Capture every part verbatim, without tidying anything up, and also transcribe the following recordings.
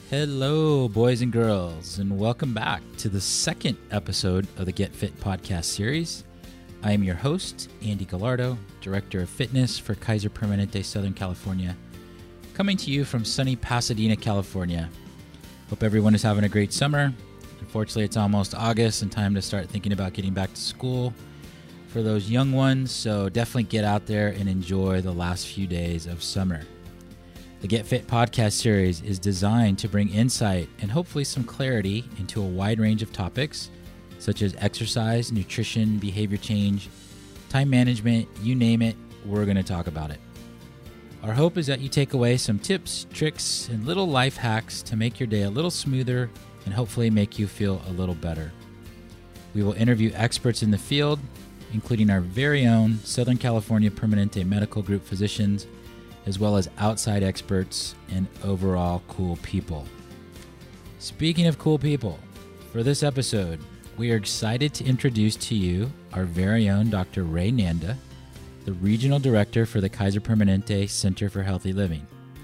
Hello, boys and girls, and welcome back to the second episode of the Get Fit podcast series. I am your host, Andy Gallardo, Director of Fitness for Kaiser Permanente Southern California, coming to you from sunny Pasadena, California. Hope everyone is having a great summer. Unfortunately, it's almost August and time to start thinking about getting back to school for those young ones, so definitely get out there and enjoy the last few days of summer. The Get Fit podcast series is designed to bring insight and hopefully some clarity into a wide range of topics such as exercise, nutrition, behavior change, time management, you name it, we're going to talk about it. Our hope is that you take away some tips, tricks, and little life hacks to make your day a little smoother and hopefully make you feel a little better. We will interview experts in the field, including our very own Southern California Permanente Medical Group physicians, as well as outside experts and overall cool people. Speaking of cool people, for this episode, we are excited to introduce to you our very own Doctor Ray Nanda, the Regional Director for the Kaiser Permanente Center for Healthy Living.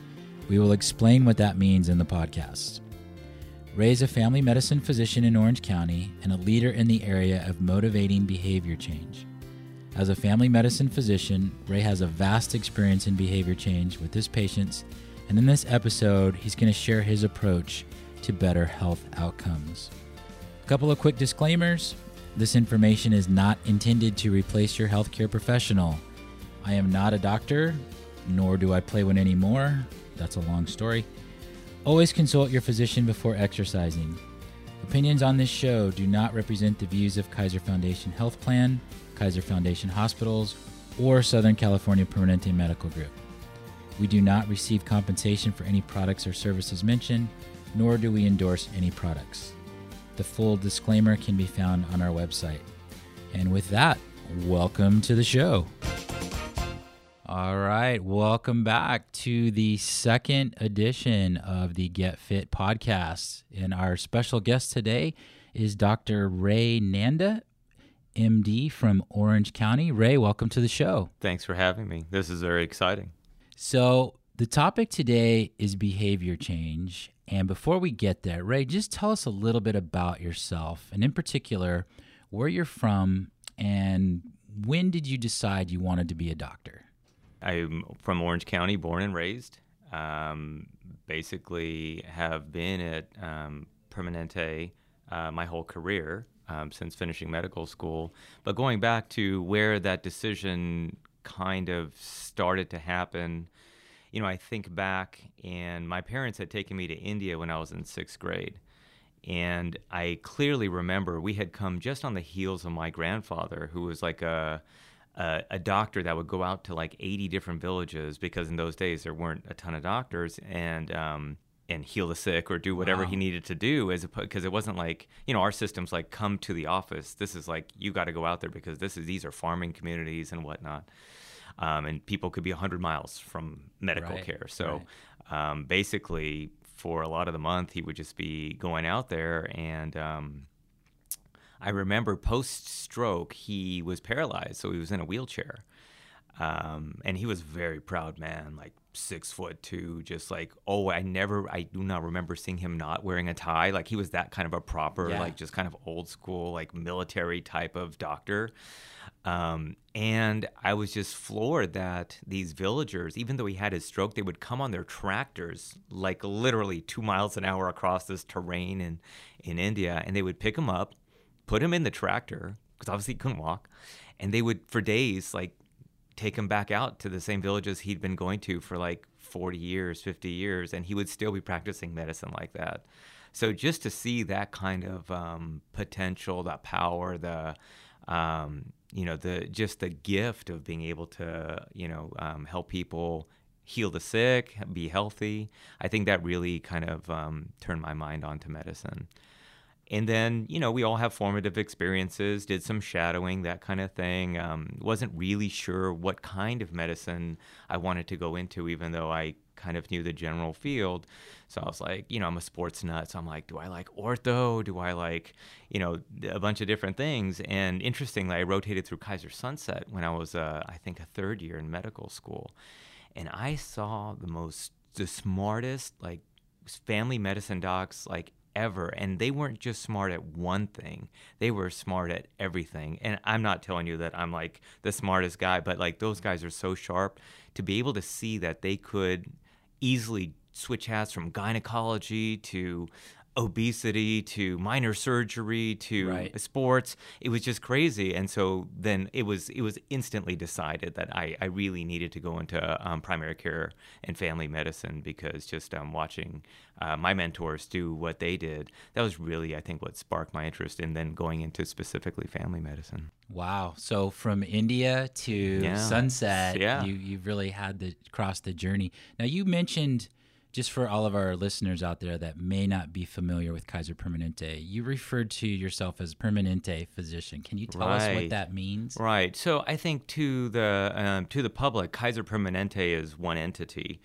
We will explain what that means in the podcast. Ray is a family medicine physician in Orange County and a leader in the area of motivating behavior change. As a family medicine physician, Ray has a vast experience in behavior change with his patients, and in this episode, he's going to share his approach to better health outcomes. A couple of quick disclaimers. This information is not intended to replace your healthcare professional. I am not a doctor, nor do I play one anymore. That's a long story. Always consult your physician before exercising. Opinions on this show do not represent the views of Kaiser Foundation Health Plan, Kaiser Foundation Hospitals, or Southern California Permanente Medical Group. We do not receive compensation for any products or services mentioned, nor do we endorse any products. The full disclaimer can be found on our website. And with that, welcome to the show. All right, welcome back to the second edition of the Get Fit podcast. And our special guest today is Doctor Ray Nanda, M D from Orange County. Ray, welcome to the show. Thanks for having me. This is very exciting. So the topic today is behavior change. And before we get there, Ray, just tell us a little bit about yourself, and in particular, where you're from and when did you decide you wanted to be a doctor? I'm from Orange County, born and raised. Um, basically have been at um, Permanente uh, my whole career. Um, since finishing medical school. But going back to where that decision kind of started to happen, you know, I think back, and my parents had taken me to India when I was in sixth grade. And I clearly remember we had come just on the heels of my grandfather, who was like a, a, a doctor that would go out to like eighty different villages, because in those days there weren't a ton of doctors, and um, and heal the sick or do whatever Wow. he needed to do, as because it wasn't like, you know, our system's like come to the office. This is like, you got to go out there because this is these are farming communities and whatnot. Um, and people could be one hundred miles from medical Right, care. So right. um, basically, for a lot of the month, he would just be going out there. And um, I remember post-stroke, he was paralyzed, so he was in a wheelchair. Um, and he was a very proud man, like six foot two, just like, oh, I never, I do not remember seeing him not wearing a tie. Like he was that kind of a proper, Yeah. like just kind of old school, like military type of doctor. Um, and I was just floored that these villagers, even though he had his stroke, they would come on their tractors, like literally two miles an hour across this terrain in, in India. And they would pick him up, put him in the tractor, because obviously he couldn't walk. And they would, for days, like, take him back out to the same villages he'd been going to for like forty years, fifty years, and he would still be practicing medicine like that. So just to see that kind of um, potential, that power, the, um, you know, the just the gift of being able to, you know, um, help people heal the sick, be healthy, I think that really kind of um, turned my mind onto medicine. And then, you know, we all have formative experiences, did some shadowing, that kind of thing. Um, wasn't really sure what kind of medicine I wanted to go into, even though I kind of knew the general field. So I was like, you know, I'm a sports nut. So I'm like, do I like ortho? Do I like, you know, a bunch of different things? And interestingly, I rotated through Kaiser Sunset when I was, uh, I think, a third year in medical school. And I saw the most, the smartest, like, family medicine docs like ever, and they weren't just smart at one thing, they were smart at everything. And I'm not telling you that I'm like the smartest guy, but like those guys are so sharp to be able to see that they could easily switch hats from gynecology to obesity to minor surgery to Right. sports. It was just crazy. And so then it was it was instantly decided that I, I really needed to go into um, primary care and family medicine, because just um, watching uh, my mentors do what they did, that was really, I think, what sparked my interest in then going into specifically family medicine. Wow. So from India to Yeah. Sunset, Yeah. you, you've really had to cross the journey. Now, you mentioned, just for all of our listeners out there that may not be familiar with Kaiser Permanente, you referred to yourself as Permanente physician. Can you tell us what Right. that means? Right. So I think to the um, to the public, Kaiser Permanente is one entity,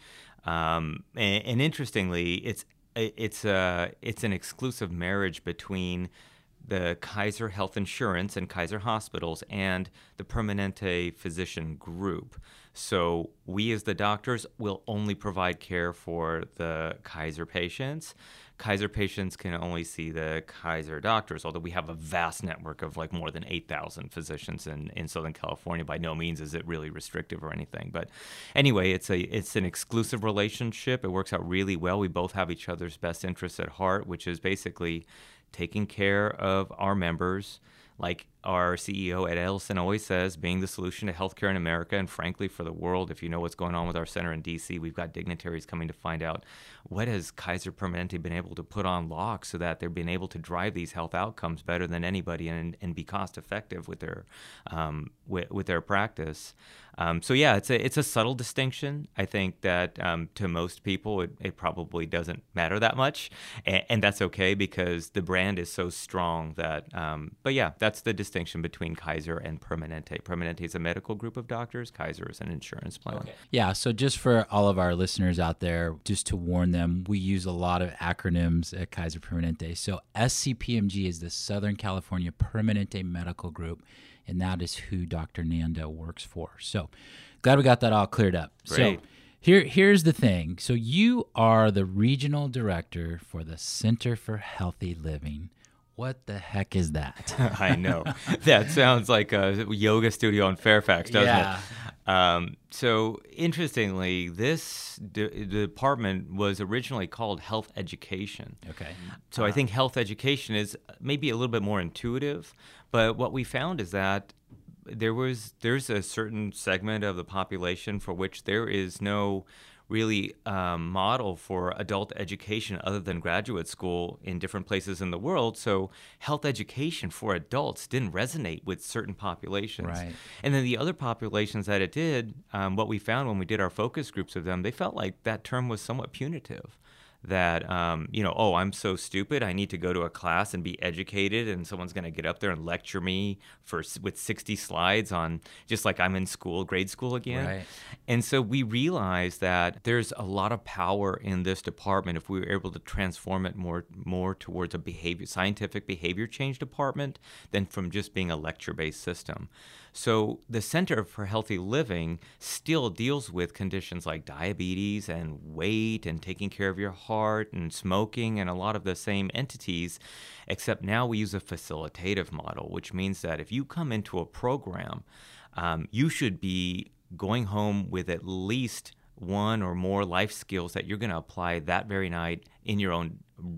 um, and, and interestingly, it's it's a it's an exclusive marriage between the Kaiser Health Insurance and Kaiser Hospitals and the Permanente Physician Group. So we as the doctors will only provide care for the Kaiser patients. Kaiser patients can only see the Kaiser doctors, although we have a vast network of like more than eight thousand physicians in, in Southern California. By no means is it really restrictive or anything. But anyway, it's a it's an exclusive relationship. It works out really well. We both have each other's best interests at heart, which is basically taking care of our members, like our C E O Ed Ellison always says, being the solution to healthcare in America and frankly for the world. If you know what's going on with our center in D C, we've got dignitaries coming to find out what has Kaiser Permanente been able to put on lock so that they're being able to drive these health outcomes better than anybody and, and be cost effective with their um, with, with their practice. Um, so yeah, it's a it's a subtle distinction. I think that um, to most people it, it probably doesn't matter that much, and, and that's okay because the brand is so strong that. Um, but yeah, that's the distinction between Kaiser and Permanente. Permanente is a medical group of doctors. Kaiser is an insurance plan. Okay. Yeah, so just for all of our listeners out there, just to warn them, we use a lot of acronyms at Kaiser Permanente. So S C P M G is the Southern California Permanente Medical Group, and that is who Doctor Nanda works for. So glad we got that all cleared up. Great. So here, here's the thing. So you are the regional director for the Center for Healthy Living. What the heck is that? I know. That sounds like a yoga studio in Fairfax, doesn't Yeah. it? Um, so interestingly, this de- department was originally called Health Education. Okay. So I think health education is maybe a little bit more intuitive, but what we found is that there was there's a certain segment of the population for which there is no really um, model for adult education other than graduate school in different places in the world. So health education for adults didn't resonate with certain populations. Right. And then the other populations that it did, um, what we found when we did our focus groups of them, they felt like that term was somewhat punitive. That, um, you know, oh, I'm so stupid. I need to go to a class and be educated, and someone's going to get up there and lecture me for with sixty slides on just like I'm in school, grade school again. Right. And so we realized that there's a lot of power in this department if we were able to transform it more more towards a behavior scientific behavior change department than from just being a lecture-based system. So the Center for Healthy Living still deals with conditions like diabetes and weight and taking care of your heart and smoking and a lot of the same entities, except now we use a facilitative model, which means that if you come into a program, um, you should be going home with at least one or more life skills that you're going to apply that very night in your own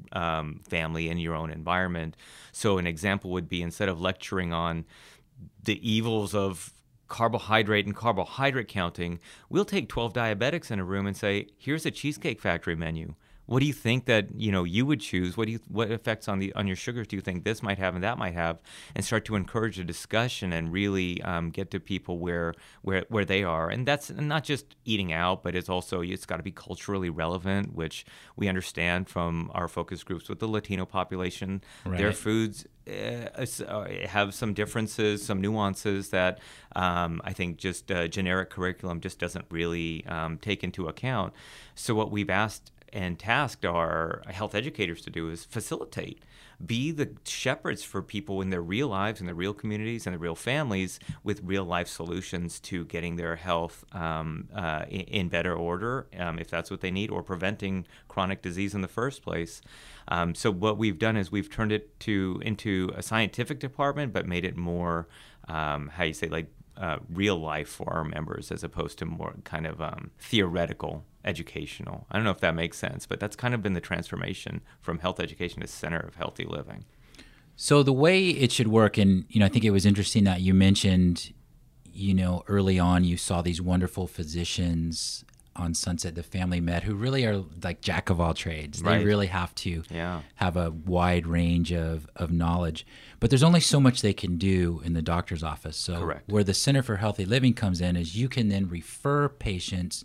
um, family, in your own environment. So an example would be, instead of lecturing on the evils of carbohydrate and carbohydrate counting, we'll take twelve diabetics in a room and say, here's a Cheesecake Factory menu. What do you think that, you know, you would choose? What do you, what effects on the on your sugars do you think this might have and that might have? And start to encourage a discussion and really um, get to people where where where they are. And that's not just eating out, but it's also, it's got to be culturally relevant, which we understand from our focus groups with the Latino population. Right. Their foods uh, have some differences, some nuances that um, I think just uh, generic curriculum just doesn't really um, take into account. So what we've asked and tasked our health educators to do is facilitate, be the shepherds for people in their real lives, in their real communities, and their real families with real life solutions to getting their health um, uh, in, in better order, um, if that's what they need, or preventing chronic disease in the first place. Um, so what we've done is we've turned it to into a scientific department, but made it more, um, how you say, like uh, real life for our members, as opposed to more kind of um, theoretical, educational. I don't know if that makes sense, but that's kind of been the transformation from health education to center of healthy living. So the way it should work, and you know, I think it was interesting that you mentioned, you know, early on you saw these wonderful physicians on Sunset, the Family Med, who really are like jack of all trades. They Right. really have to Yeah. have a wide range of, of knowledge. But there's only so much they can do in the doctor's office. So Correct. where the Center for Healthy Living comes in is you can then refer patients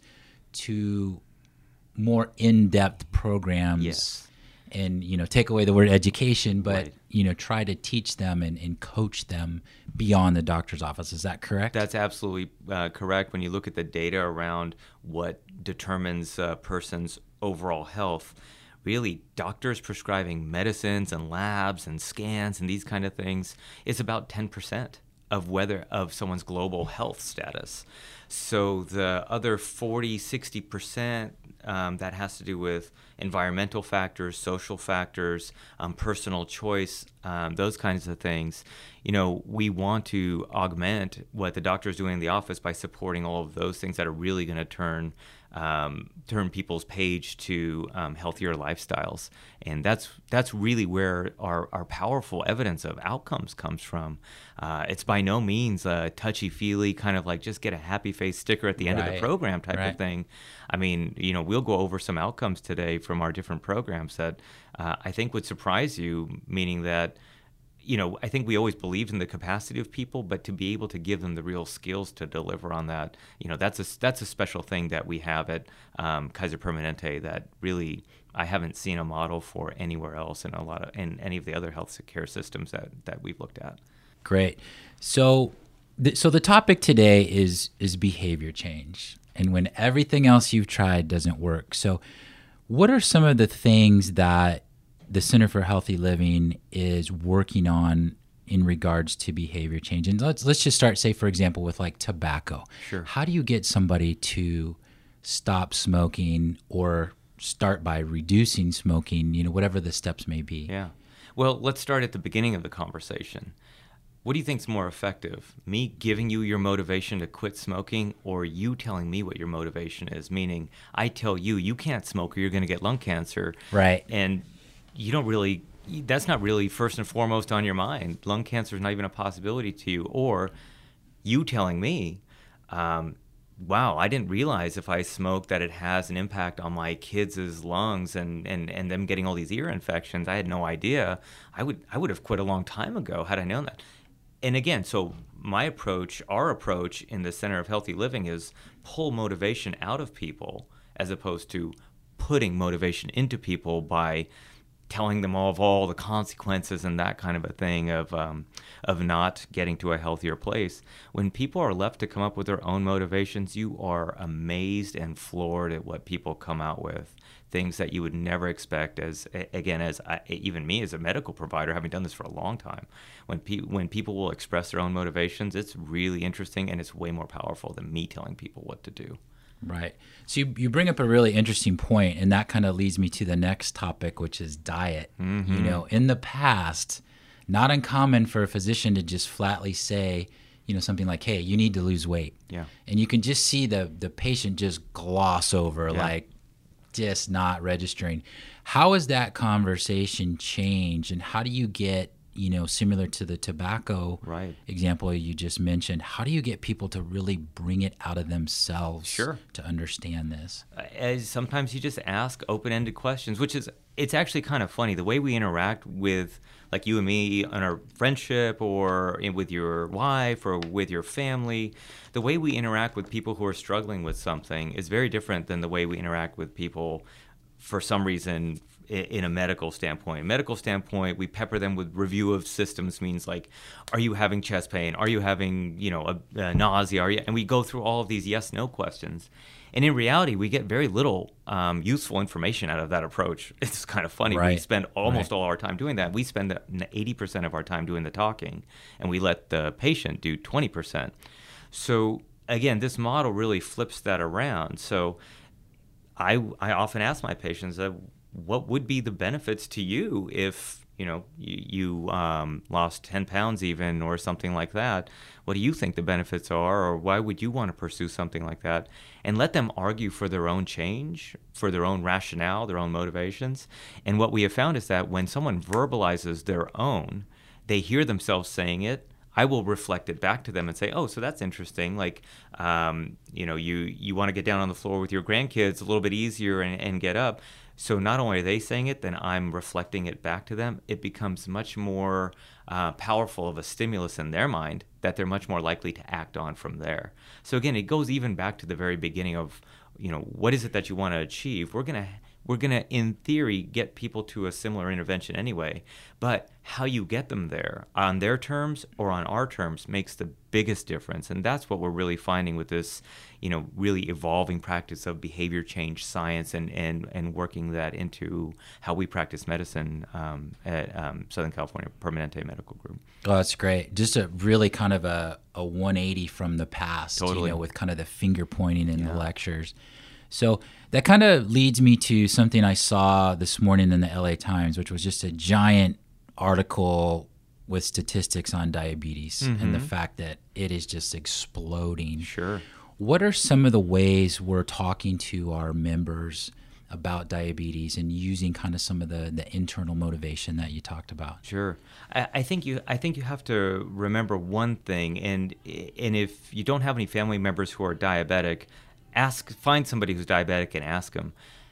to more in-depth programs. Yes. And, you know, take away the word education, but, Right. you know, try to teach them and, and coach them beyond the doctor's office. Is that correct? That's absolutely uh, correct. When you look at the data around what determines a person's overall health, really doctors prescribing medicines and labs and scans and these kind of things is about ten percent of whether of someone's global health status. So the other forty, sixty percent um, that has to do with environmental factors, social factors, um, personal choice, um, those kinds of things. You know, we want to augment what the doctor is doing in the office by supporting all of those things that are really going to turn um, turn people's page to um, healthier lifestyles. And that's that's really where our, our powerful evidence of outcomes comes from. Uh, it's by no means a touchy-feely kind of like just get a happy face sticker at the end of Right. the program type Right. of thing. I mean, you know, we'll go over some outcomes today from our different programs that uh, I think would surprise you, meaning that, you know, I think we always believed in the capacity of people, but to be able to give them the real skills to deliver on that, you know, that's a, that's a special thing that we have at um, Kaiser Permanente that really I haven't seen a model for anywhere else in a lot of, in any of the other health care systems that, that we've looked at. Great. So, th- so the topic today is is behavior change, and when everything else you've tried doesn't work. So, what are some of the things that the Center for Healthy Living is working on in regards to behavior change? And let's let's just start, say, for example, with like tobacco. Sure. How do you get somebody to stop smoking or start by reducing smoking? You know, whatever the steps may be. Yeah. Well, let's start at the beginning of the conversation. What do you think's more effective? Me giving you your motivation to quit smoking, or you telling me what your motivation is? Meaning, I tell you, you can't smoke or you're going to get lung cancer. Right. And you don't really, that's not really first and foremost on your mind. Lung cancer is not even a possibility to you. Or you telling me, um, wow, I didn't realize if I smoke that it has an impact on my kids' lungs and, and, and them getting all these ear infections. I had no idea. I would I would have quit a long time ago had I known that. And again, so my approach, our approach in the Center of Healthy Living is pull motivation out of people as opposed to putting motivation into people by telling them all of all the consequences and that kind of a thing of um, of not getting to a healthier place. When people are left to come up with their own motivations, you are amazed and floored at what people come out with. Things that you would never expect. As again, as I, even me as a medical provider, having done this for a long time, when pe- when people will express their own motivations, it's really interesting and it's way more powerful than me telling people what to do. Right. So you, you bring up a really interesting point, and that kind of leads me to the next topic, which is diet. Mm-hmm. You know, in the past, not uncommon for a physician to just flatly say, you know, something like, hey, you need to lose weight. Yeah. And you can just see the, the patient just gloss over, Yeah. like just not registering. How has that conversation changed, and how do you get, you know, similar to the tobacco Right. example you just mentioned, how do you get people to really bring it out of themselves Sure. to understand this? As sometimes you just ask open-ended questions, which is, it's actually kind of funny. The way we interact with, like you and me, on our friendship or in, with your wife or with your family, the way we interact with people who are struggling with something is very different than the way we interact with people for some reason in a medical standpoint. Medical standpoint, we pepper them with review of systems, means like, are you having chest pain? Are you having, you know, a, a nausea? Are you? And we go through all of these yes/no questions. And in reality, we get very little um, useful information out of that approach. It's kind of funny. Right. We spend almost right. all our time doing that. We spend eighty percent of our time doing the talking, and we let the patient do twenty percent. So again, this model really flips that around. So I, I often ask my patients, uh, what would be the benefits to you if, you know, you, you um, lost ten pounds even, or something like that? What do you think the benefits are, or why would you want to pursue something like that? And let them argue for their own change, for their own rationale, their own motivations. And what we have found is that when someone verbalizes their own, they hear themselves saying it. I will reflect it back to them and say, oh, so that's interesting. Like, um, you know, you, you want to get down on the floor with your grandkids a little bit easier and, and get up. So not only are they saying it, then I'm reflecting it back to them. It becomes much more uh, powerful of a stimulus in their mind that they're much more likely to act on from there. So again, it goes even back to the very beginning of, you know, what is it that you want to achieve? We're going to We're going to, in theory, get people to a similar intervention anyway. But how you get them there, on their terms or on our terms, makes the biggest difference. And that's what we're really finding with this, you know, really evolving practice of behavior change science, and, and, and working that into how we practice medicine um, at um, Southern California Permanente Medical Group. Oh, that's great. Just a really kind of a, a one eighty from the past, Totally. you know, with kind of the finger pointing in Yeah. the lectures. So that kind of leads me to something I saw this morning in the L A Times, which was just a giant article with statistics on diabetes Mm-hmm. and the fact that it is just exploding. Sure. What are some of the ways we're talking to our members about diabetes and using kind of some of the, the internal motivation that you talked about? Sure. I, I think you I think you have to remember one thing, and and if you don't have any family members who are diabetic, ask find somebody who's diabetic and ask them,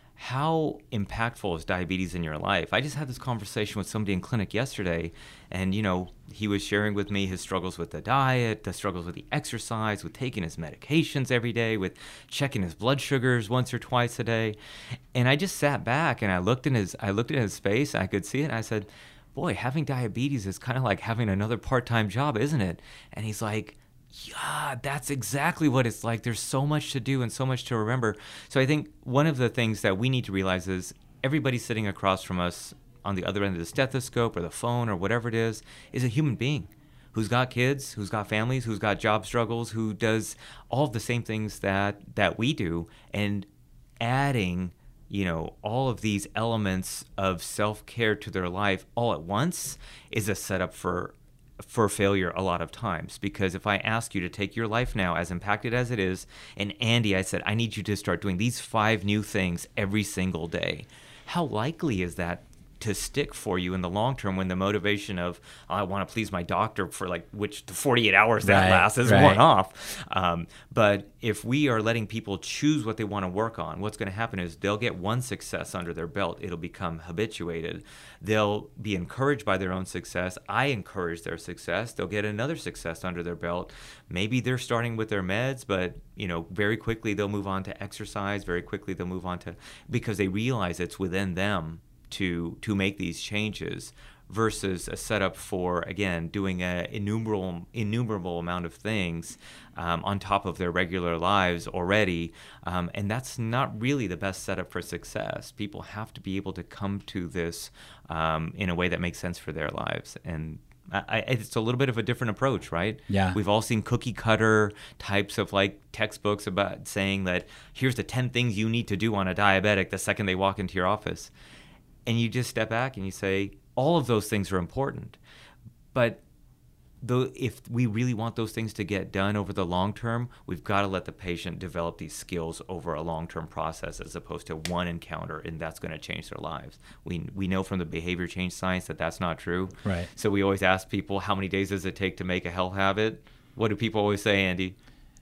how impactful is diabetes in your life? I just had this conversation with somebody in clinic yesterday, and you know, he was sharing with me his struggles with the diet, the struggles with the exercise, with taking his medications every day, with checking his blood sugars once or twice a day. And I just sat back and I looked in his I looked in his face, and I could see it, and I said, boy, having diabetes is kind of like having another part-time job, isn't it? And he's like, yeah, that's exactly what it's like. There's so much to do and so much to remember. So I think one of the things that we need to realize is everybody sitting across from us on the other end of the stethoscope or the phone or whatever it is, is a human being who's got kids, who's got families, who's got job struggles, who does all of the same things that, that we do. And adding, you know, all of these elements of self-care to their life all at once is a setup for for failure a lot of times. Because if I ask you to take your life now, as impacted as it is, and Andy, I said, I need you to start doing these five new things every single day, how likely is that to stick for you in the long term, when the motivation of, oh, I want to please my doctor for like which the forty-eight hours that Right, lasts is right. worn off. Um, but if we are letting people choose what they want to work on, what's going to happen is they'll get one success under their belt. It'll become habituated. They'll be encouraged by their own success. I encourage their success. They'll get another success under their belt. Maybe they're starting with their meds, but you know, very quickly they'll move on to exercise. Very quickly they'll move on to, because they realize it's within them to to make these changes, versus a setup for, again, doing an innumerable innumerable amount of things um, on top of their regular lives already. Um, and that's not really the best setup for success. People have to be able to come to this um, in a way that makes sense for their lives. And I, I, it's a little bit of a different approach, right? Yeah. We've all seen cookie cutter types of like textbooks about saying that here's the ten things you need to do on a diabetic the second they walk into your office. And you just step back and you say, all of those things are important. But though, if we really want those things to get done over the long term, we've got to let the patient develop these skills over a long-term process, as opposed to one encounter and that's going to change their lives. We we know from the behavior change science that that's not true. Right. So we always ask people, how many days does it take to make a health habit? What do people always say, Andy?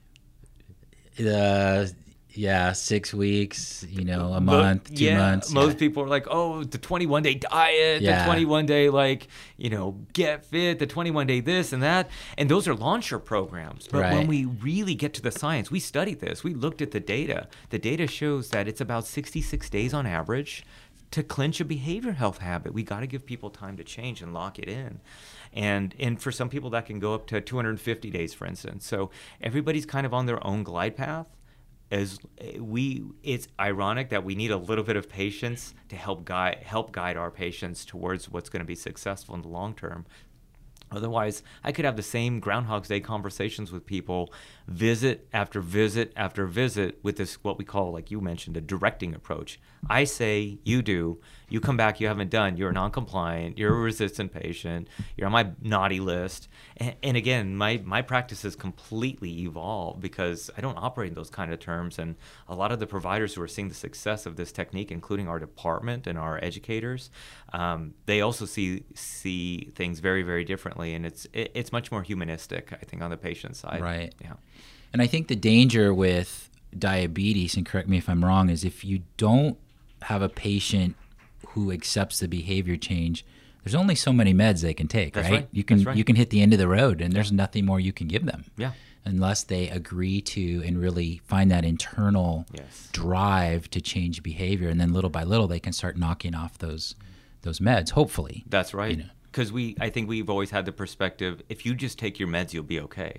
Uh, yeah, six weeks, you know, a month, two yeah, months. Most yeah. people are like, oh, the twenty-one day diet, Yeah. the twenty-one day, like, you know, get fit, the twenty-one day this and that. And those are launcher programs. But Right. when we really get to the science, we studied this. We looked at the data. The data shows that it's about sixty-six days on average to clinch a behavior health habit. We got to give people time to change and lock it in. And and for some people that can go up to two hundred fifty days, for instance. So everybody's kind of on their own glide path. As we, it's ironic that we need a little bit of patience to help guide help guide our patients towards what's going to be successful in the long term. Otherwise, I could have the same Groundhog's Day conversations with people, visit after visit after visit, with this, what we call, like you mentioned, a directing approach. I say, you do. You come back, you haven't done. You're non-compliant. You're a resistant patient. You're on my naughty list. And, and again, my, my practice has completely evolved because I don't operate in those kind of terms. And a lot of the providers who are seeing the success of this technique, including our department and our educators, um, they also see see things very, very differently. And it's it, it's much more humanistic, I think, on the patient side. Right. Yeah. And I think the danger with diabetes, and correct me if I'm wrong, is if you don't have a patient who accepts the behavior change, there's only so many meds they can take, That's right? right. You can That's right. you can hit the end of the road, and there's nothing more you can give them. Yeah. Unless they agree to and really find that internal Yes. drive to change behavior, and then little by little they can start knocking off those those meds. Hopefully, That's right. You know. Because we, I think we've always had the perspective: if you just take your meds, you'll be okay.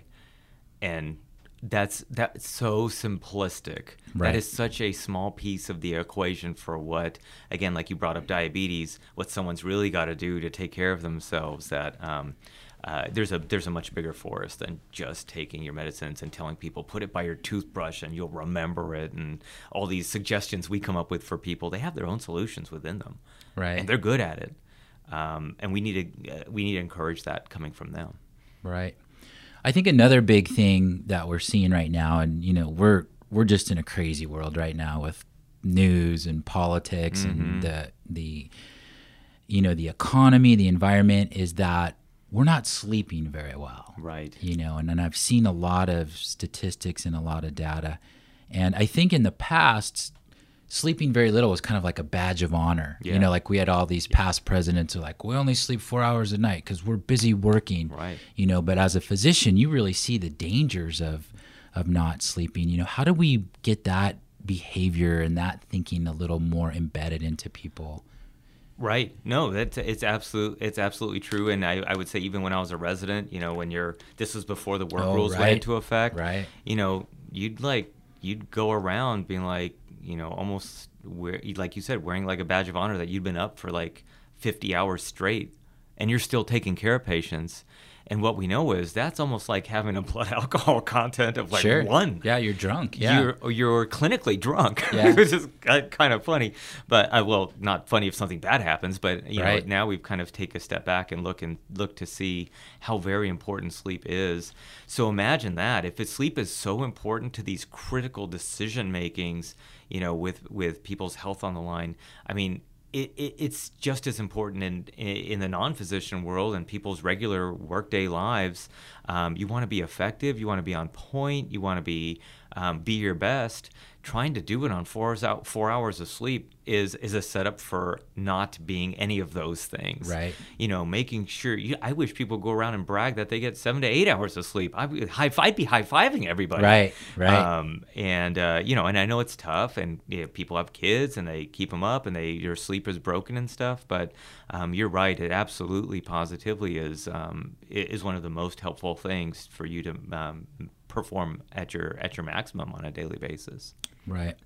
And that's that's so simplistic. Right. That is such a small piece of the equation for what, again, like you brought up diabetes, what someone's really got to do to take care of themselves. That um, uh, there's a there's a much bigger forest than just taking your medicines and telling people put it by your toothbrush and you'll remember it, and all these suggestions we come up with for people. They have their own solutions within them, Right. and they're good at it. Um, and we need to uh, we need to encourage that coming from them. Right. I think another big thing that we're seeing right now, and you know, we're we're just in a crazy world right now with news and politics Mm-hmm. and the the you know the economy, the environment, is that we're not sleeping very well. Right. You know, and, and I've seen a lot of statistics and a lot of data, and I think in the past, sleeping very little was kind of like a badge of honor. Yeah. You know, like we had all these past presidents who are like, we only sleep four hours a night because we're busy working. Right. You know, but as a physician, you really see the dangers of of not sleeping. You know, how do we get that behavior and that thinking a little more embedded into people? Right. No, that's it's absolute. It's absolutely true. And I, I would say even when I was a resident, you know, when you're this was before the work Oh, rules went right. into effect. Right. You know, you'd like you'd go around being like, you know, almost wear, like you said, wearing like a badge of honor that you'd been up for like fifty hours straight, and you're still taking care of patients. And what we know is that's almost like having a blood alcohol content of like Sure. one. Yeah, you're drunk. Yeah. You're you're clinically drunk, Yeah. which is kind of funny. But uh, well, not funny if something bad happens. But you Right. know, now we've kind of take a step back and look and look to see how very important sleep is. So imagine that if it's, sleep is so important to these critical decision makings, you know, with with people's health on the line. I mean. It, it, it's just as important in in the non-physician world and people's regular workday lives. Um, you want to be effective. You want to be on point. You want to be um, be your best. Trying to do it on four hours out, four hours of sleep is is a setup for not being any of those things. Right. You know, making sure. You, I wish people go around and brag that they get seven to eight hours of sleep. I would high, I'd be high fiving everybody. Right. Right. Um, and uh, you know, and I know it's tough, and you know, people have kids, and they keep them up, and they your sleep is broken and stuff. But um, you're right; it absolutely, positively is um, is one of the most helpful things for you to um, perform at your at your maximum on a daily basis. Right.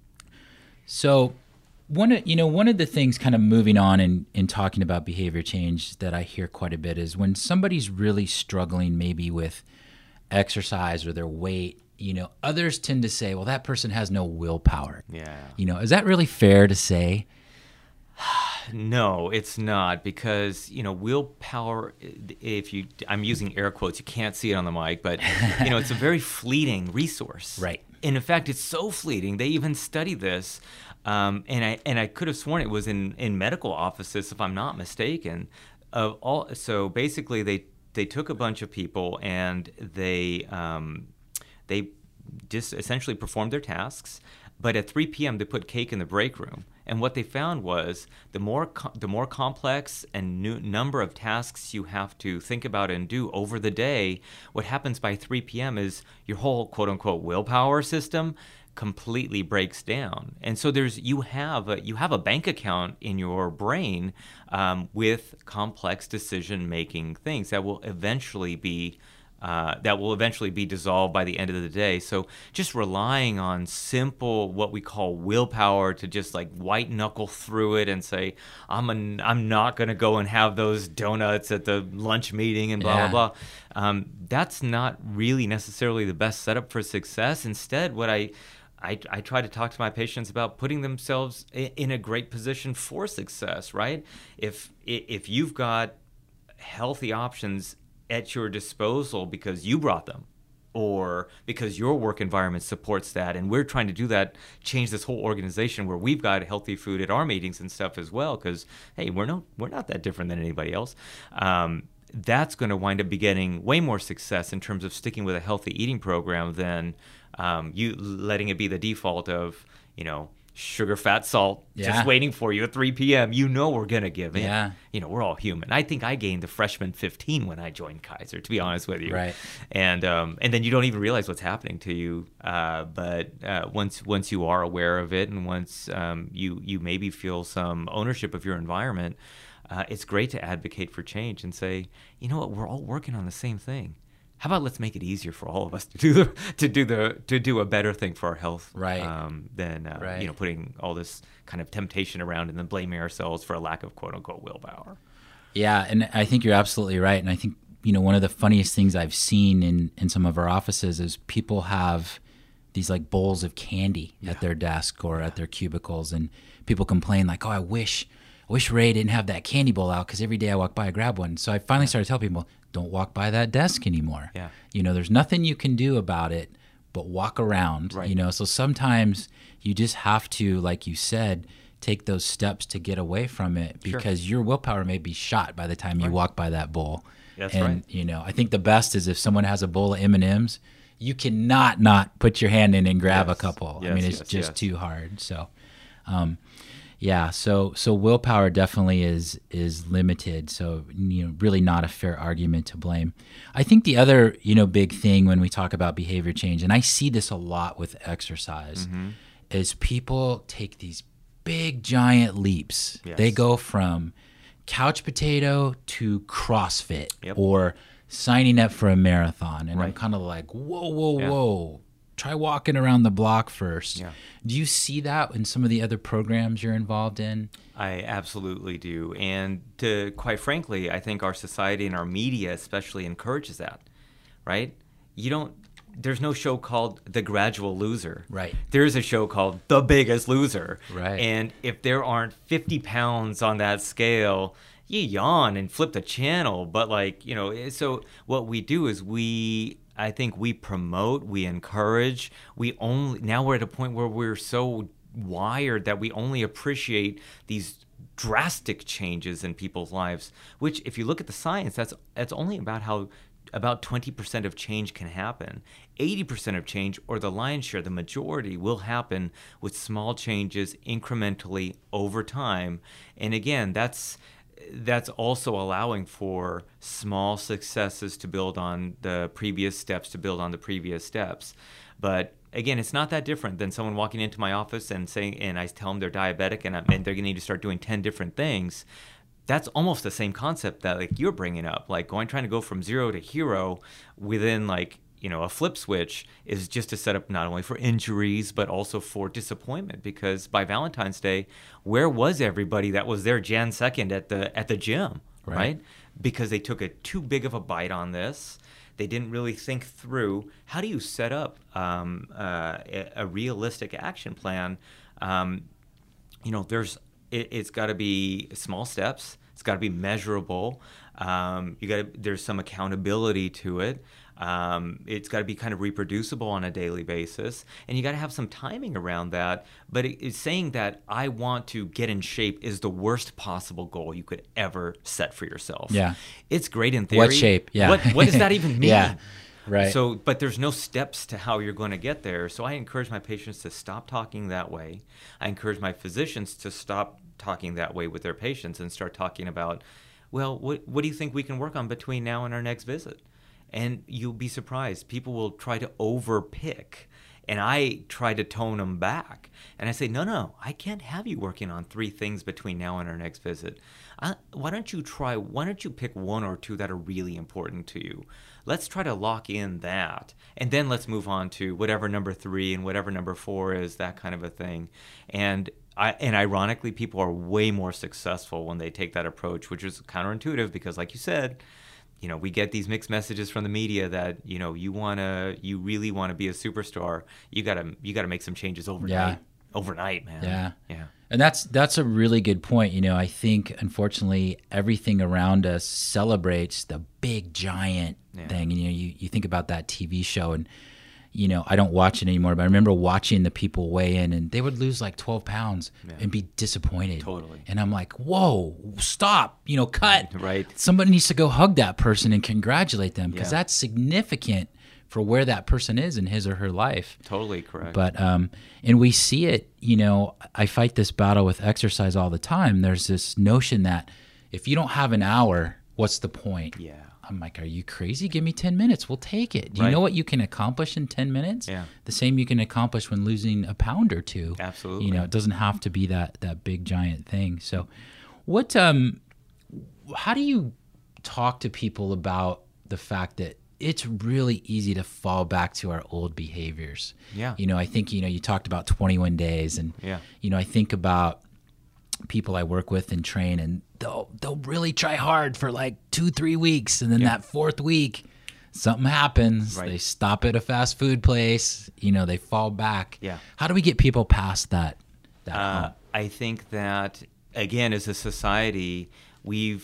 So, one of you know one of the things, kind of moving on and in, in talking about behavior change, that I hear quite a bit is when somebody's really struggling, maybe with exercise or their weight. You know, others tend to say, "Well, that person has no willpower." Yeah. You know, is that really fair to say? No, it's not, because, you know, willpower, if you, I'm using air quotes, you can't see it on the mic, but, you know, it's a very fleeting resource. Right. And in fact, it's so fleeting. They even study this. Um, and I and I could have sworn it was in, in medical offices, if I'm not mistaken. Of all, so basically, they, they took a bunch of people and they um, they just essentially performed their tasks. But at three p.m., they put cake in the break room. And what they found was the more co- the more complex and new number of tasks you have to think about and do over the day, what happens by three p.m. is your whole quote-unquote willpower system completely breaks down. And so there's you have a, you have a bank account in your brain um, with complex decision-making things that will eventually be Uh, that will eventually be dissolved by the end of the day. So just relying on simple, what we call willpower, to just like white knuckle through it and say, I'm an, I'm not going to go and have those donuts at the lunch meeting and blah, Yeah. blah, blah. Um, that's not really necessarily the best setup for success. Instead, what I, I, I try to talk to my patients about putting themselves in, in a great position for success, right? If, if you've got healthy options at your disposal because you brought them, or because your work environment supports that, and we're trying to do that, change this whole organization where we've got healthy food at our meetings and stuff as well, because hey, we're not we're not that different than anybody else. Um, that's going to wind up be getting way more success in terms of sticking with a healthy eating program than um, you letting it be the default of, you know, sugar, fat, salt, Yeah. just waiting for you at three p.m. You know we're going to give in. Yeah. You know, we're all human. I think I gained the freshman fifteen when I joined Kaiser, to be honest with you. Right. And um, and then you don't even realize what's happening to you. Uh, but uh, once once you are aware of it, and once um, you, you maybe feel some ownership of your environment, uh, it's great to advocate for change and say, you know what, we're all working on the same thing. How about let's make it easier for all of us to do the to do the to do a better thing for our health, Right. Um, than uh, Right. you know, putting all this kind of temptation around and then blaming ourselves for a lack of quote unquote willpower. Yeah, and I think you're absolutely right. And I think, you know, one of the funniest things I've seen in, in some of our offices is people have these like bowls of candy Yeah. at their desk or at their cubicles, and people complain like, oh, I wish I wish Ray didn't have that candy bowl out because every day I walk by, I grab one. So I finally started telling people, don't walk by that desk anymore. Yeah. You know, there's nothing you can do about it but walk around, Right. you know. So sometimes you just have to, like you said, take those steps to get away from it, Sure. because your willpower may be shot by the time you Right. walk by that bowl. That's and, right. you know, I think the best is if someone has a bowl of M and M's, you cannot not put your hand in and grab Yes. a couple. I Yes, mean, it's yes, just yes. too hard. So, um, yeah, so so willpower definitely is is limited. So, you know, really not a fair argument to blame. I think the other, you know, big thing when we talk about behavior change, and I see this a lot with exercise, Mm-hmm. is people take these big giant leaps. Yes. They go from couch potato to CrossFit Yep. or signing up for a marathon. And I'm Right. kind of like, whoa, whoa, Yeah. whoa. Try walking around the block first. Yeah. Do you see that in some of the other programs you're involved in? I absolutely do. And to quite frankly, I think our society and our media especially encourages that, right? You don't, there's no show called The Gradual Loser. Right. There's a show called The Biggest Loser. Right. And if there aren't fifty pounds on that scale, you yawn and flip the channel. But like, you know, so what we do is we, I think we promote, we encourage, we only, now we're at a point where we're so wired that we only appreciate these drastic changes in people's lives, which if you look at the science, that's that's only about how about twenty percent of change can happen. eighty percent of change, or the lion's share, the majority, will happen with small changes incrementally over time. And again, that's that's also allowing for small successes to build on the previous steps, to build on the previous steps. But again, it's not that different than someone walking into my office and saying, and I tell them they're diabetic and, I, and they're going to need to start doing ten different things. That's almost the same concept that like you're bringing up, like going trying to go from zero to hero within like, you know, a flip switch is just to set up not only for injuries but also for disappointment. Because by Valentine's Day, where was everybody that was there Jan second at the at the gym, Right. right? Because they took a too big of a bite on this. They didn't really think through how do you set up um, uh, a, a realistic action plan. Um, you know, there's it, it's got to be small steps. It's got to be measurable. Um, you got to, there's some accountability to it. Um, it's got to be kind of reproducible on a daily basis, and you got to have some timing around that. But it, it's saying that I want to get in shape is the worst possible goal you could ever set for yourself. Yeah. It's great in theory. What shape? Yeah. What, what does that even mean? Yeah. Right. So, but there's no steps to how you're going to get there. So I encourage my patients to stop talking that way. I encourage my physicians to stop talking that way with their patients and start talking about, well, what, what do you think we can work on between now and our next visit? And you'll be surprised. People will try to overpick And I try to tone them back. And I say, no, no, I can't have you working on three things between now and our next visit. Uh, why don't you try, why don't you pick one or two that are really important to you? Let's try to lock in that. And then let's move on to whatever number three and whatever number four is, that kind of a thing. And I, and ironically, people are way more successful when they take that approach, which is counterintuitive because, like you said, you know, we get these mixed messages from the media that, you know, you want to, you really want to be a superstar. You got to, you got to make some changes overnight. Yeah. Overnight, man. Yeah. Yeah. And that's that's a really good point. You know, I think, unfortunately, everything around us celebrates the big, giant yeah. thing. And, you know, you, you think about that T V show and, you know, I don't watch it anymore, but I remember watching the people weigh in and they would lose like twelve pounds yeah. and be disappointed. Totally. And I'm like, whoa, stop, you know, cut. Right. Somebody needs to go hug that person and congratulate them because yeah. that's significant for where that person is in his or her life. Totally correct. But, um, and we see it, you know, I fight this battle with exercise all the time. There's this notion that if you don't have an hour, what's the point? Yeah. I'm like, are you crazy? Give me ten minutes. We'll take it. Do right. you know what you can accomplish in ten minutes? Yeah. The same you can accomplish when losing a pound or two. Absolutely. You know, it doesn't have to be that, that big giant thing. So what, um, how do you talk to people about the fact that it's really easy to fall back to our old behaviors? Yeah. You know, I think, you know, you talked about twenty-one days and, yeah. you know, I think about people I work with and train and they'll, they'll really try hard for like two, three weeks. And then yeah. that fourth week, something happens. Right. They stop at a fast food place, you know, they fall back. Yeah. How do we get people past that? that uh, I think that, again, as a society, we've,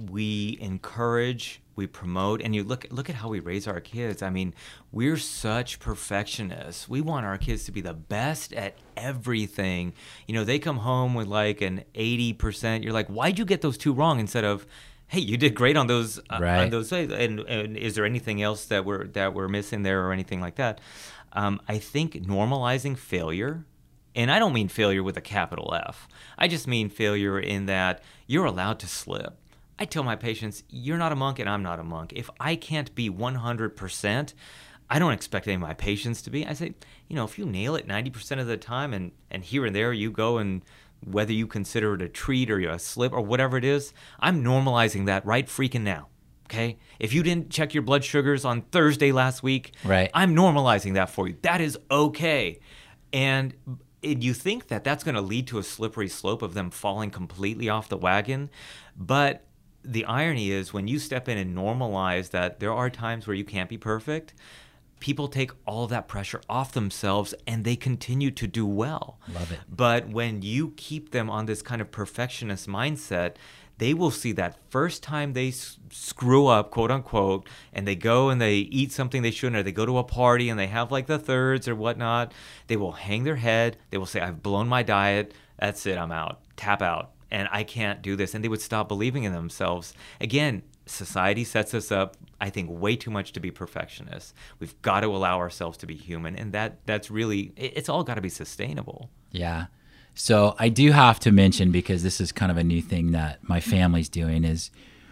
we encourage, we promote, and you look look at how we raise our kids. I mean, we're such perfectionists. We want our kids to be the best at everything. You know, they come home with like an eighty percent. You're like, why'd you get those two wrong? Instead of, hey, you did great on those. Uh, right. On those. And, and is there anything else that we're that we're missing there or anything like that? Um, I think normalizing failure. And I don't mean failure with a capital F. I just mean failure in that you're allowed to slip. I tell my patients, you're not a monk and I'm not a monk. If I can't be one hundred percent, I don't expect any of my patients to be. I say, you know, if you nail it ninety percent of the time and, and here and there you go, and whether you consider it a treat or a slip or whatever it is, I'm normalizing that right freaking now. Okay? If you didn't check your blood sugars on Thursday last week, right. I'm normalizing that for you. That is okay. And you think that that's going to lead to a slippery slope of them falling completely off the wagon. But the irony is when you step in and normalize that there are times where you can't be perfect, people take all of that pressure off themselves and they continue to do well. Love it. But when you keep them on this kind of perfectionist mindset, they will see that first time they s- screw up, quote unquote, and they go and they eat something they shouldn't, or they go to a party and they have like the thirds or whatnot, they will hang their head. They will say, I've blown my diet. That's it. I'm out. Tap out. And I can't do this. And they would stop believing in themselves. Again, society sets us up, I think, way too much to be perfectionists. We've got to allow ourselves to be human. And that that's really, it, it's all got to be sustainable. Yeah. So I do have to mention, because this is kind of a new thing that my family's doing, is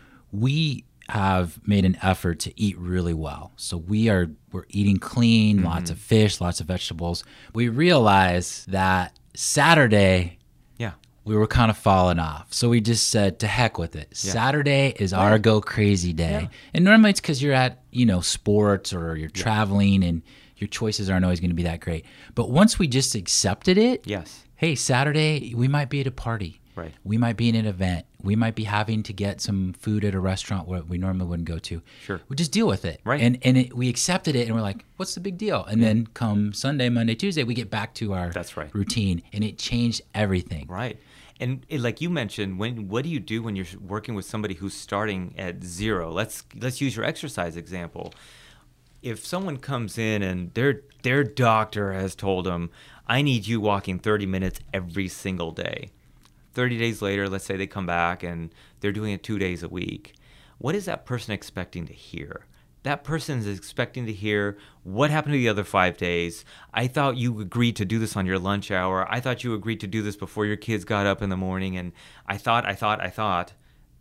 we have made an effort to eat really well. So we are, we're eating clean, mm-hmm. lots of fish, lots of vegetables. We realize that Saturday, yeah, we were kind of falling off. So we just said, to heck with it. Yeah. Saturday is our go crazy day. Yeah. And normally it's because you're at, you know, sports or you're yeah. traveling and your choices aren't always going to be that great. But once we just accepted it, yes, hey, Saturday, we might be at a party. Right. We might be in an event. We might be having to get some food at a restaurant where we normally wouldn't go to. Sure. We just deal with it. Right. And and it, we accepted it, and we're like, what's the big deal? And yeah. then come Sunday, Monday, Tuesday, we get back to our That's right. routine, and it changed everything. Right. And it, like you mentioned, when what do you do when you're working with somebody who's starting at zero? Let's let's use your exercise example. If someone comes in and their their doctor has told them, I need you walking thirty minutes every single day. thirty days later, let's say they come back and they're doing it two days a week. What is that person expecting to hear? That person is expecting to hear, what happened to the other five days? I thought you agreed to do this on your lunch hour. I thought you agreed to do this before your kids got up in the morning. And I thought, I thought, I thought.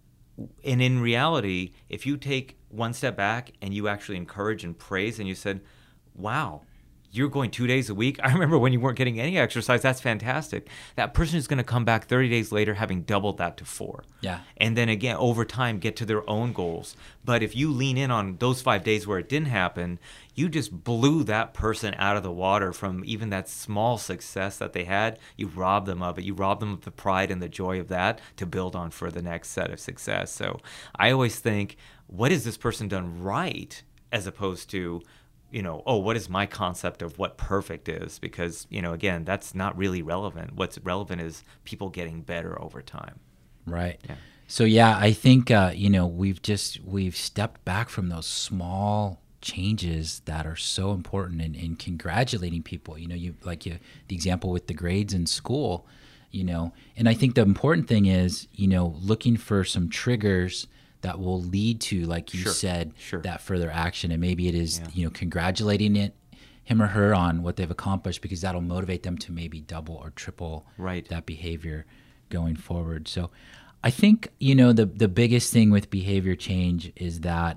And in reality, if you take one step back and you actually encourage and praise and you said, wow, you're going two days a week. I remember when you weren't getting any exercise. That's fantastic. That person is going to come back thirty days later having doubled that to four. Yeah. And then again, over time, get to their own goals. But if you lean in on those five days where it didn't happen, you just blew that person out of the water from even that small success that they had. You robbed them of it. You robbed them of the pride and the joy of that to build on for the next set of success. So I always think, what has this person done right, as opposed to, you know, oh, what is my concept of what perfect is? Because, you know, again, that's not really relevant. What's relevant is people getting better over time. Right. Yeah. So, yeah, I think, uh, you know, we've just, we've stepped back from those small changes that are so important in, in congratulating people. You know, you like you, the example with the grades in school, you know, and I think the important thing is, you know, looking for some triggers that will lead to, like you Sure. said, Sure. that further action. And maybe it is, Yeah. you know, congratulating it, him or her on what they've accomplished, because that'll motivate them to maybe double or triple Right. that behavior going forward. So I think, you know, the, the biggest thing with behavior change is that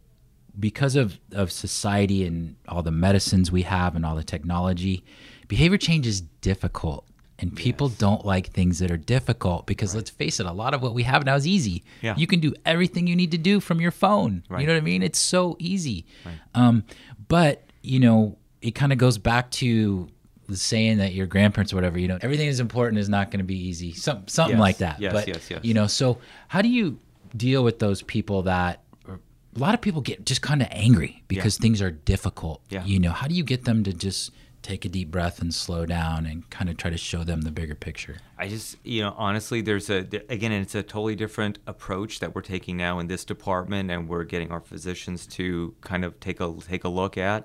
because of, of society and all the medicines we have and all the technology, behavior change is difficult. And people Yes. don't like things that are difficult because, let's face it, a lot of what we have now is easy. Yeah. You can do everything you need to do from your phone. Right. You know what I mean? It's so easy. Right. Um, but, you know, it kind of goes back to the saying that your grandparents or whatever, you know, everything is important is not going to be easy. Some, something Yes. like that. Yes, but, yes, yes. you know, so how do you deal with those people that, a lot of people get just kind of angry because Yeah. things are difficult. Yeah. You know, how do you get them to just take a deep breath and slow down and kind of try to show them the bigger picture? I just, you know, honestly, there's a, again, it's a totally different approach that we're taking now in this department, and we're getting our physicians to kind of take a take a look at.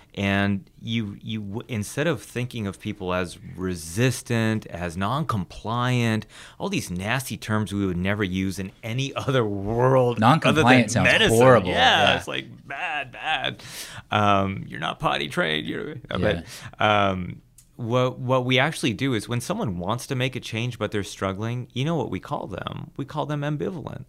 And you, you, instead of thinking of people as resistant, as non-compliant, all these nasty terms we would never use in any other world. Non-compliant other than sounds medicine. horrible. Yeah, Yeah. it's like bad, bad. Um, you're not potty trained. You know, Yeah. but um, what what we actually do is when someone wants to make a change but they're struggling, you know what we call them? We call them ambivalent.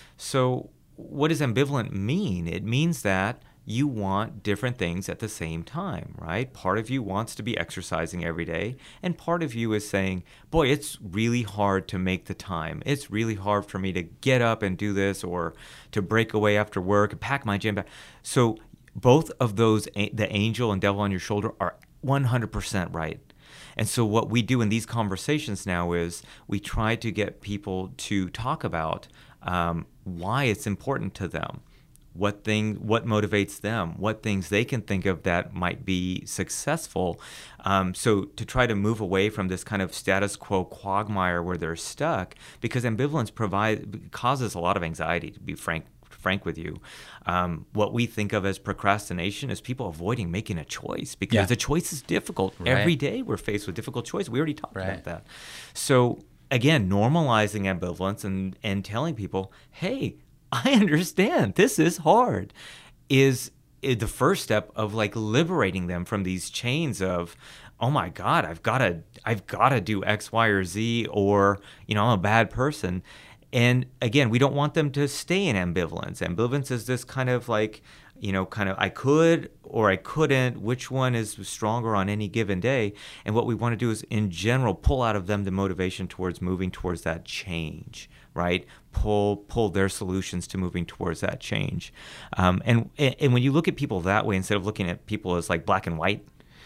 So what does ambivalent mean? It means that you want different things at the same time, right? Part of you wants to be exercising every day, and part of you is saying, boy, it's really hard to make the time. It's really hard for me to get up and do this, or to break away after work and pack my gym bag. So both of those, the angel and devil on your shoulder, are one hundred percent right. And so what we do in these conversations now is we try to get people to talk about um, why it's important to them. What thing, what motivates them, what things they can think of that might be successful. Um, so to try to move away from this kind of status quo quagmire where they're stuck, because ambivalence provide, causes a lot of anxiety, to be frank frank with you. Um, what we think of as procrastination is people avoiding making a choice, because Yeah. the choice is difficult. Right. Every day we're faced with difficult choices. We already talked Right. about that. So again, normalizing ambivalence and, and telling people, hey, I understand this is hard, is, is the first step of like liberating them from these chains of, oh my God, I've got to, I've got to do X, Y, or Z, or, you know, I'm a bad person. And again, we don't want them to stay in ambivalence. Ambivalence is this kind of like, you know, kind of I could or I couldn't, which one is stronger on any given day. And what we want to do is, in general, pull out of them the motivation towards moving towards that change, right? Pull pull their solutions to moving towards that change. Um, and, and when you look at people that way, instead of looking at people as like black and white,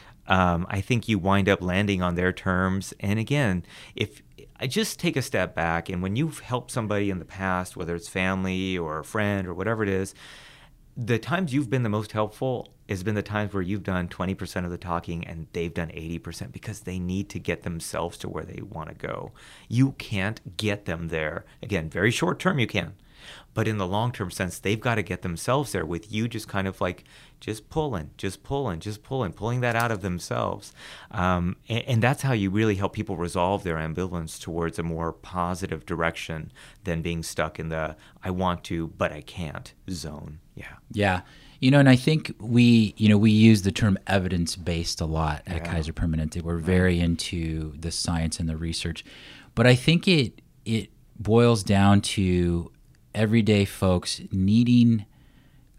um, I think you wind up landing on their terms. And again, if I just take a step back, and when you've helped somebody in the past, whether it's family or a friend or whatever it is, the times you've been the most helpful has been the times where you've done twenty percent of the talking and they've done eighty percent, because they need to get themselves to where they want to go. You can't get them there. Again, very short term you can. But in the long-term sense, they've got to get themselves there with you just kind of like just pulling, just pulling, just pulling, pulling that out of themselves. Um, and, and that's how you really help people resolve their ambivalence towards a more positive direction than being stuck in the I want to, but I can't zone. Yeah. Yeah. You know, and I think we, you know, we use the term evidence-based a lot at Yeah. Kaiser Permanente. We're very into the science and the research. But I think it it boils down to everyday folks needing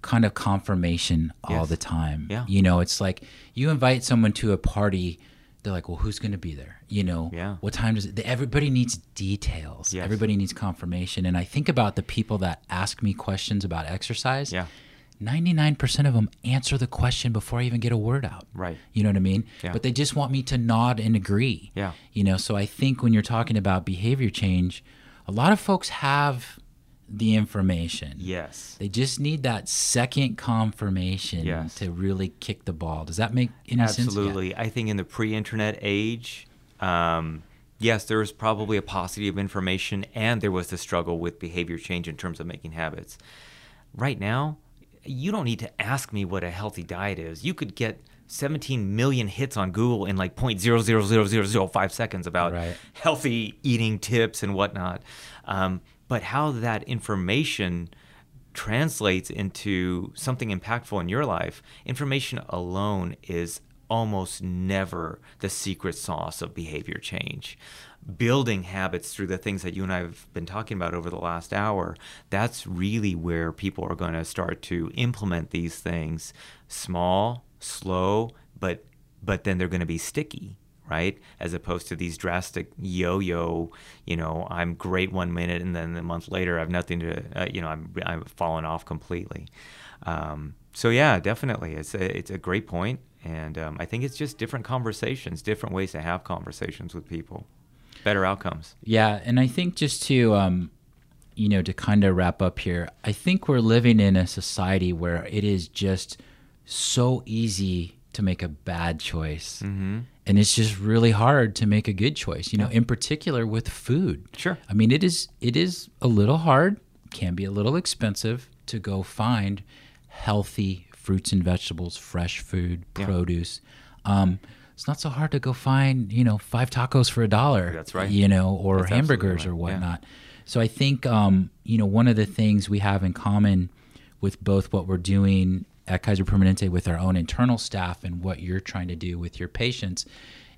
kind of confirmation all Yes. the time. Yeah. You know, it's like you invite someone to a party, they're like, well, who's going to be there? You know, Yeah. what time does it? Everybody needs details. Yes. Everybody needs confirmation. And I think about the people that ask me questions about exercise. Yeah. ninety-nine percent of them answer the question before I even get a word out. Right. You know what I mean? Yeah. But they just want me to nod and agree. Yeah. You know, so I think when you're talking about behavior change, a lot of folks have the information. Yes. They just need that second confirmation Yes. to really kick the ball. Does that make any sense? Yeah. Absolutely. I think in the pre-internet age, um, yes, there was probably a paucity of information, and there was the struggle with behavior change in terms of making habits. Right now, you don't need to ask me what a healthy diet is. You could get seventeen million hits on Google in like zero point zero zero zero zero zero five seconds about Right. healthy eating tips and whatnot. Um, but how that information translates into something impactful in your life, information alone is almost never the secret sauce of behavior change. Building habits through the things that you and I have been talking about over the last hour, that's really where people are going to start to implement these things. Small, slow, but but then they're going to be sticky, right? As opposed to these drastic yo-yo, you know, I'm great one minute and then a month later I have nothing to, uh, you know, I'm I'm fallen off completely. Um, so yeah, definitely, it's a, it's a great point, and um, I think it's just different conversations, different ways to have conversations with people, better outcomes. Yeah, and I think just to, um, you know, to kind of wrap up here, I think we're living in a society where it is just so easy to make a bad choice. Mm-hmm. And it's just really hard to make a good choice, you know, in particular with food. Sure. I mean, it is it is a little hard, can be a little expensive to go find healthy fruits and vegetables, fresh food, Yeah. produce. Um, it's not so hard to go find, you know, five tacos for a dollar. That's right. You know, or That's hamburgers absolutely or right. Yeah. whatnot. So I think, um, you know, one of the things we have in common with both what we're doing at Kaiser Permanente with our own internal staff and what you're trying to do with your patients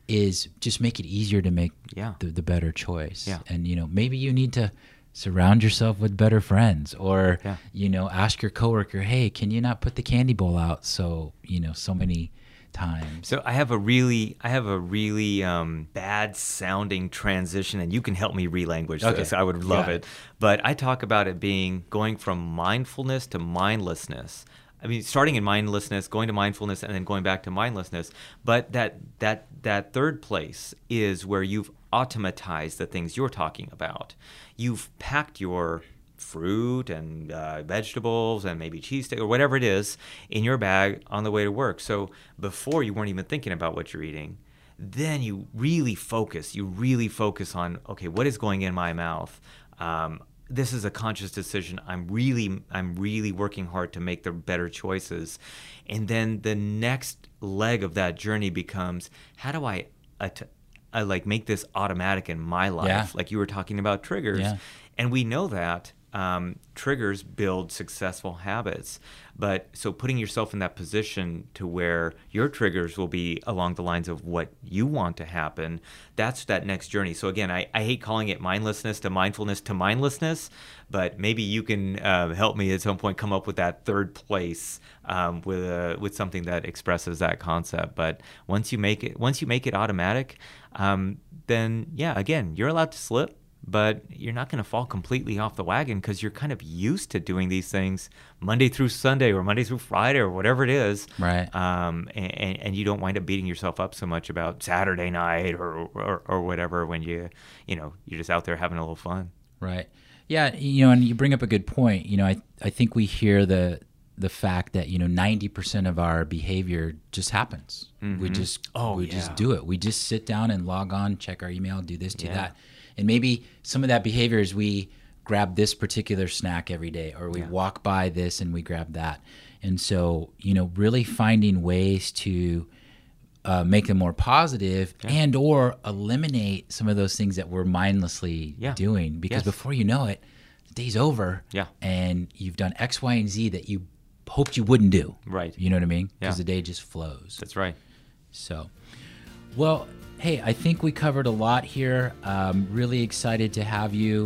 is just make it easier to make Yeah. the, the better choice. Yeah. And, you know, maybe you need to surround yourself with better friends, or, Yeah. you know, ask your coworker, hey, can you not put the candy bowl out so, you know, so many times. So I have a really, I have a really um, bad sounding transition, and you can help me relanguage Okay. this. I would love Yeah. it. But I talk about it being going from mindfulness to mindlessness. I mean, starting in mindlessness, going to mindfulness, and then going back to mindlessness. But that that that third place is where you've automatized the things you're talking about. You've packed your fruit and uh, vegetables and maybe cheesesteak or whatever it is in your bag on the way to work. So before, you weren't even thinking about what you're eating. Then you really focus. You really focus on, okay, what is going in my mouth? Um, this is a conscious decision. I'm really, I'm really working hard to make the better choices. And then the next leg of that journey becomes, how do I, at- I like make this automatic in my life? Yeah. Like you were talking about triggers. Yeah. And we know that um, triggers build successful habits. But so putting yourself in that position to where your triggers will be along the lines of what you want to happen, that's that next journey. So again, I, I hate calling it mindlessness to mindfulness to mindlessness, but maybe you can uh, help me at some point come up with that third place um, with a, with something that expresses that concept. But once you make it, once you make it automatic, um, then yeah, again, you're allowed to slip. But you're not going to fall completely off the wagon because you're kind of used to doing these things Monday through Sunday or Monday through Friday or whatever it is. Right. Um, and, and you don't wind up beating yourself up so much about Saturday night or, or, or whatever when you, you know, you're just out there having a little fun. Right. Yeah. You know, and you bring up a good point. You know, I, I think we hear the the fact that, you know, ninety percent of our behavior just happens. Mm-hmm. We just, Oh, we yeah. just do it. We just sit down and log on, check our email, do this, do Yeah. that. And maybe some of that behavior is we grab this particular snack every day, or we Yeah. walk by this and we grab that. And so, you know, really finding ways to uh, make them more positive Yeah. and or eliminate some of those things that we're mindlessly Yeah. doing. Because Yes. before you know it, the day's over. Yeah. And you've done X, Y, and Z that you hoped you wouldn't do. Right. You know what I mean? Yeah. Because the day just flows. That's right. So, well, hey, I think we covered a lot here. Um, really excited to have you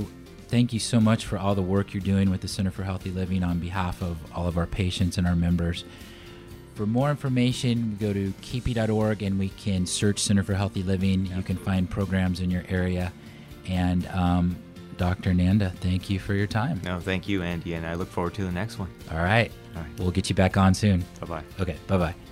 thank you so much for all the work you're doing with the Center for Healthy Living on behalf of all of our patients and our members. For more information, go to k p dot org and we can search Center for Healthy Living. Absolutely. You can find programs in your area. And um, Doctor Nanda, thank you for your time. No, thank you, Andy, and I look forward to the next one. All right. All right. We'll get you back on soon. Bye-bye. Okay, bye-bye.